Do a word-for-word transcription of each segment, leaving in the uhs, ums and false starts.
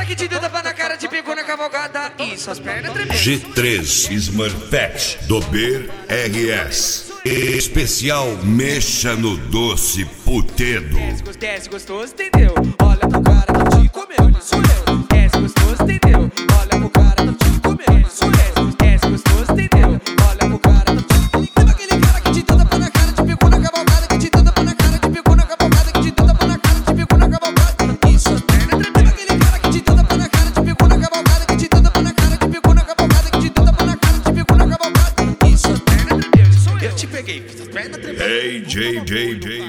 que te deu tapa na cara, te pegou na cavalgada e suas pernas tremendo. G três Smurfette do B R S. Especial Mexa no Doce Putedo. Desce, desce gostoso, entendeu? Olha pro cara, não te comeu, ele sou eu. Desce gostoso, entendeu? Olha pro cara, não te comeu, ele sou eu. Desce gostoso, entendeu? Olha pro cara, não te comeu. Lembra aquele cara que te deu tapa na cara, te pegou na cavalgada, que te deu tapa na cara, te pegou na cavalgada, que te deu tapa na cara, te pegou na cavalgada e suas pernas tremendo. Lembra aquele cara que te deu tapa na cara, te pegou na cavalgada, que te deu tapa na cara, te pegou na cavalgada, que te deu tapa na cara, te pegou na cavalgada e suas pernas tremendo. Sou eu. Eu te peguei, fiz as pernas tremendo. Hey, J J J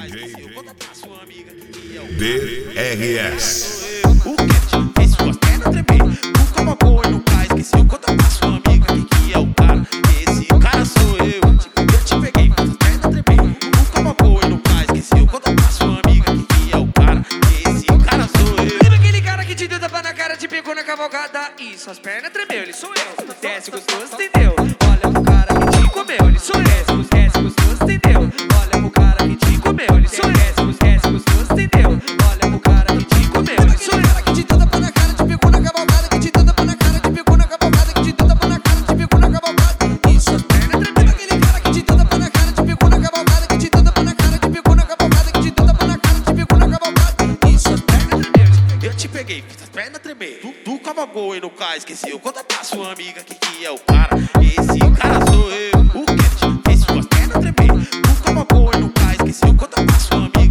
B R S. O que fez suas pernas tremer? Tu colocou no cais, esqueceu conta pra sua amiga. Quem que é o cara? Esse cara sou eu. Eu te peguei, fiz as pernas tremer. Tu colocou no cais, esqueceu conta pra sua amiga. Quem que é o cara? Esse cara sou eu. Lembra aquele cara que te deu tapa na cara, te pegou na cavalgada e suas pernas tremeu, ele sou eu. Desce gostoso, entendeu? Olha pro cara que te comeu, ele sou eu. Desce gostoso, entendeu? Olha pro cara que te comeu, ele sou eu. Desce gostoso, entendeu? Olha pro cara que te comeu, ele sou eu. Cara que te deu tapa na cara, te pegou na cavalgada, que te deu tapa na cara, te pegou na cavalgada, que te deu tapa na cara, te pegou na cavalgada e suas pernas tremendo. Aquele cara que te deu tapa na cara, te pegou na cavalgada, que te deu tapa na cara, te pegou na cavalgada, que te deu tapa na cara, te pegou na cavalgada e suas pernas tremendo. Eu te peguei, fiz as pernas tremer. Tu, tu cavalgou aí no cais, esqueceu conta pra sua amiga. Quem que é o cara? Esse cara sou eu. O que fez suas pernas tremer? Tu cavalgou aí no cais, esqueceu conta pra sua amiga.